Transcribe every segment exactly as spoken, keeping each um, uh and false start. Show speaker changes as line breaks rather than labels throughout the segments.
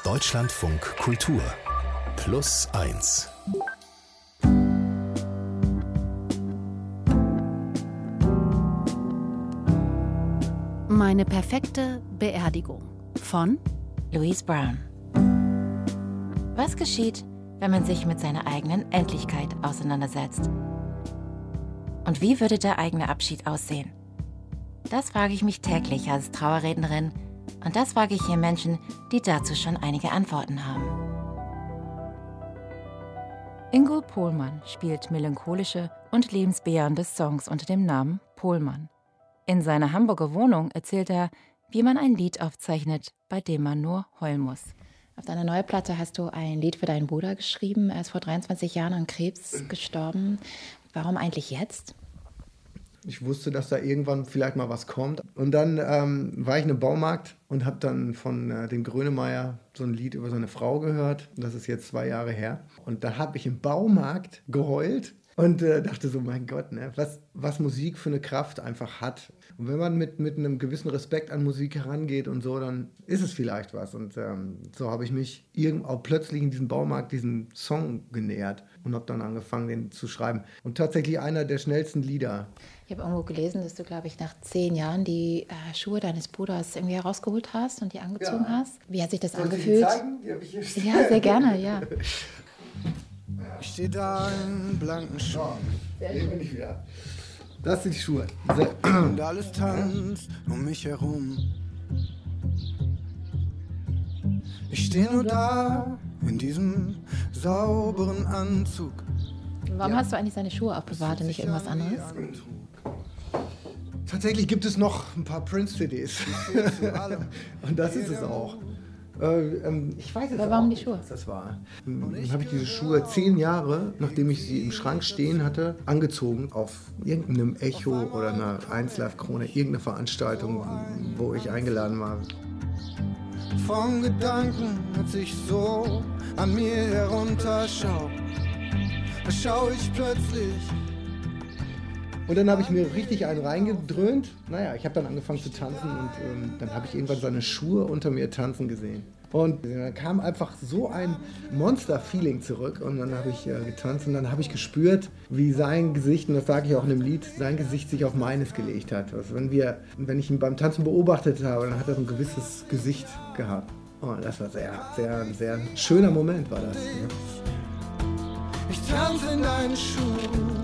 Deutschlandfunk Kultur Plus eins.
Meine perfekte Beerdigung von
Louise Brown. Was geschieht, wenn man sich mit seiner eigenen Endlichkeit auseinandersetzt? Und wie würde der eigene Abschied aussehen? Das frage ich mich täglich als Trauerrednerin und das frage ich hier Menschen, die dazu schon einige Antworten haben. Ingo Pohlmann spielt melancholische und lebensbejahende Songs unter dem Namen Pohlmann. In seiner Hamburger Wohnung erzählt er, wie man ein Lied aufzeichnet, bei dem man nur heulen muss. Auf deiner neuen Platte hast du ein Lied für deinen Bruder geschrieben. Er ist vor dreiundzwanzig Jahren an Krebs gestorben. Warum eigentlich jetzt?
Ich wusste, dass da irgendwann vielleicht mal was kommt. Und dann ähm, war ich in einem Baumarkt und habe dann von äh, dem Grönemeyer so ein Lied über seine Frau gehört. Das ist jetzt zwei Jahre her. Und da habe ich im Baumarkt geheult. Und äh, dachte so, mein Gott, ne, was, was Musik für eine Kraft einfach hat. Und wenn man mit, mit einem gewissen Respekt an Musik herangeht und so, dann ist es vielleicht was. Und ähm, so habe ich mich irgend, auch plötzlich in diesem Baumarkt diesen Song genähert und habe dann angefangen, den zu schreiben. Und tatsächlich einer der schnellsten Lieder.
Ich habe irgendwo gelesen, dass du, glaube ich, nach zehn Jahren die äh, Schuhe deines Bruders irgendwie herausgeholt hast und die angezogen ja. hast. Wie hat sich das
Soll
angefühlt?
Ich die zeigen? Die hab ich hier
ja, sehr gerne, ja.
Ich stehe da in blanken Schuhen.
Hier bin ich wieder. Das sind die Schuhe.
Und alles tanzt um mich herum. Ich stehe nur da in diesem sauberen Anzug.
Warum
Ja.
hast du eigentlich seine Schuhe aufbewahrt und nicht irgendwas anderes?
Tatsächlich gibt es noch ein paar Prince-C Ds. Und das ist es auch. Äh, ähm, ich weiß es
Aber warum
auch
die Schuhe?
nicht, was das war. Dann habe ich diese Schuhe zehn Jahre, nachdem ich sie im Schrank stehen hatte, angezogen auf irgendeinem Echo oder einer eins Live Krone, irgendeine Veranstaltung, wo ich eingeladen war.
Von Gedanken, als ich so an mir herunterschau, da schau ich plötzlich.
Und dann habe ich mir richtig einen reingedröhnt. Naja, ich habe dann angefangen zu tanzen und ähm, dann habe ich irgendwann seine Schuhe unter mir tanzen gesehen. Und dann kam einfach so ein Monster-Feeling zurück und dann habe ich äh, getanzt und dann habe ich gespürt, wie sein Gesicht, und das sage ich auch in dem Lied, sein Gesicht sich auf meines gelegt hat. Also wenn, wir, wenn ich ihn beim Tanzen beobachtet habe, dann hat er so ein gewisses Gesicht gehabt. Und das war sehr, sehr, sehr schöner Moment war das. Ja.
Ich tanze in deinen Schuhen.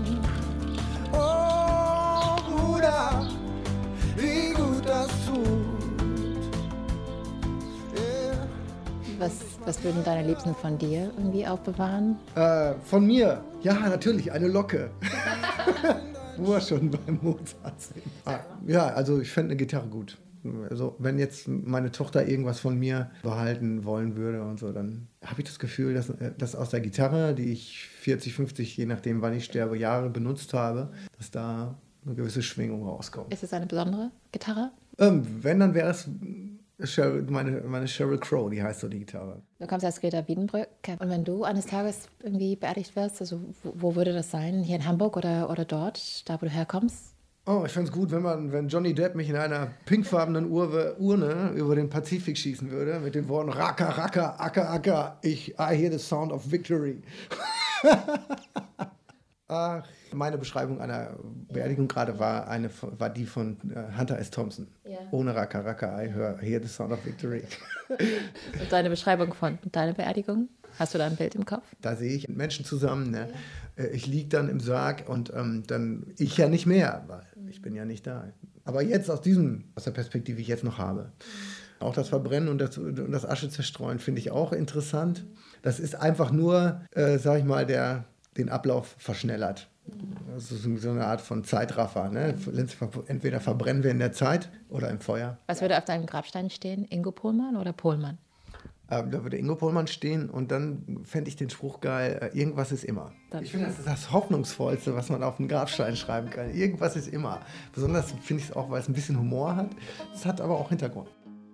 Oh, Bruder, wie gut das tut. Yeah.
Was, was würden deine Liebsten von dir irgendwie aufbewahren?
Äh, von mir, ja, natürlich, eine Locke. Wo wir schon beim Mozart sind. Ah, ja, also ich fände eine Gitarre gut. Also wenn jetzt meine Tochter irgendwas von mir behalten wollen würde und so, dann habe ich das Gefühl, dass, dass aus der Gitarre, die ich vierzig, fünfzig, je nachdem wann ich sterbe, Jahre benutzt habe, dass da eine gewisse Schwingung rauskommt.
Ist es eine besondere Gitarre?
Ähm, wenn, dann wäre es Sheryl, meine, meine Sheryl Crow, die heißt so die Gitarre.
Du kommst aus Greta Wiedenbrück. Und wenn du eines Tages irgendwie beerdigt wirst, also wo, wo würde das sein? Hier in Hamburg oder, oder dort, da wo du herkommst?
Oh, ich fände es gut, wenn man, wenn Johnny Depp mich in einer pinkfarbenen Ur- Urne über den Pazifik schießen würde, mit den Worten Raka, Raka, Aka, Aka, ich, I hear the sound of victory. Ach, meine Beschreibung einer Beerdigung gerade war, eine, war die von äh, Hunter S. Thompson.
Ja.
Ohne Raka, Raka, I hear, hear the sound of victory.
Und deine Beschreibung von deiner Beerdigung? Hast du da ein Bild im Kopf?
Da sehe ich Menschen zusammen. Ne? Ja. Ich liege dann im Sarg und ähm, dann ich ja nicht mehr, weil ich bin ja nicht da. Aber jetzt aus diesem, aus der Perspektive, die ich jetzt noch habe. Auch das Verbrennen und das, und das Asche zerstreuen finde ich auch interessant. Das ist einfach nur, äh, sag ich mal, der den Ablauf verschnellert. Das ist so eine Art von Zeitraffer. Ne? Entweder verbrennen wir in der Zeit oder im Feuer.
Was würde auf deinem Grabstein stehen? Ingo Pohlmann oder Pohlmann?
Da würde Ingo Pohlmann stehen und dann fände ich den Spruch geil, irgendwas ist immer.
Dann.
Ich finde, das ist das Hoffnungsvollste, was man auf einen Grabstein schreiben kann. Irgendwas ist immer. Besonders finde ich es auch, weil es ein bisschen Humor hat. Es hat aber auch Hintergrund.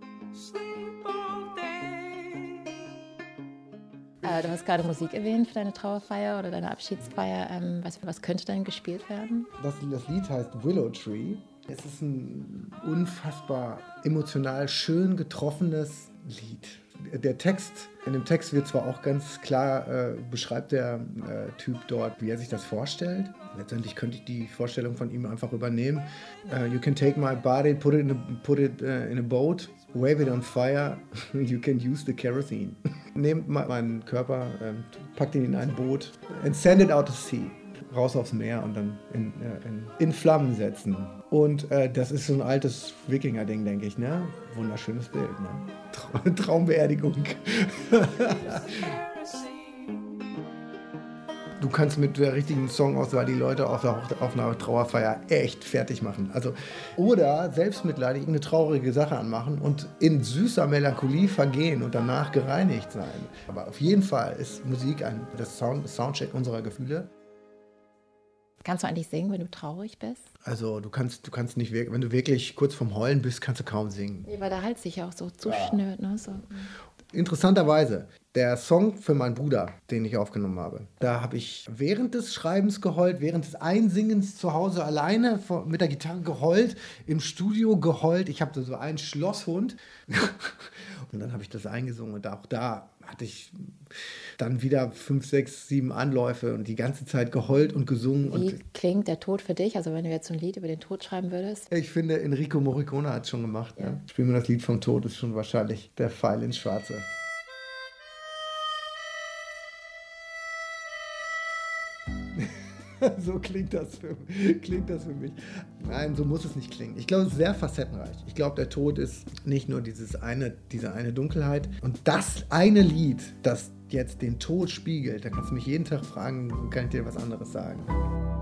Äh, du hast gerade Musik erwähnt für deine Trauerfeier oder deine Abschiedsfeier. Ähm, was, was könnte denn gespielt werden?
Das, das Lied heißt Willow Tree Es ist ein unfassbar emotional schön getroffenes Lied. Der Text, in dem Text wird zwar auch ganz klar, äh, beschreibt der äh, Typ dort, wie er sich das vorstellt. Letztendlich könnte ich die Vorstellung von ihm einfach übernehmen. Uh, you can take my body, put it in a, put it, uh, in a boat, wave it on fire, you can use the kerosene. Nehmt meinen Körper, ähm, packt ihn in ein Boot and send it out to sea. Raus aufs Meer und dann in, äh, in, in Flammen setzen. Und äh, das ist so ein altes Wikinger-Ding, denke ich, ne? Wunderschönes Bild, ne? Tra- Traumbeerdigung. Du kannst mit der richtigen Songauswahl die Leute auf, der, auf einer Trauerfeier echt fertig machen. Also, oder selbstmitleidig eine traurige Sache anmachen und in süßer Melancholie vergehen und danach gereinigt sein. Aber auf jeden Fall ist Musik ein, das Sound, Soundcheck unserer Gefühle.
Kannst du eigentlich singen, wenn du traurig bist?
Also du kannst, du kannst nicht wirklich, wenn du wirklich kurz vorm Heulen bist, kannst du kaum singen.
Nee, weil der Hals sich ja auch so zuschnürt, ne? So.
Interessanterweise, der Song für meinen Bruder, den ich aufgenommen habe, da habe ich während des Schreibens geheult, während des Einsingens zu Hause alleine mit der Gitarre geheult, im Studio geheult. Ich habe so einen Schlosshund und dann habe ich das eingesungen und auch da hatte ich dann wieder fünf, sechs, sieben Anläufe und die ganze Zeit geheult und gesungen.
Wie
und
klingt der Tod für dich? Also wenn du jetzt so ein Lied über den Tod schreiben würdest?
Ich finde, Enrico Morricone hat es schon gemacht.
Ja.
Ne? Spielen wir das Lied vom Tod, ist schon wahrscheinlich der Pfeil ins Schwarze. So klingt das, für, klingt das für mich. Nein, so muss es nicht klingen. Ich glaube, es ist sehr facettenreich. Ich glaube, der Tod ist nicht nur dieses eine, diese eine Dunkelheit. Und das eine Lied, das jetzt den Tod spiegelt, da kannst du mich jeden Tag fragen, kann ich dir was anderes sagen.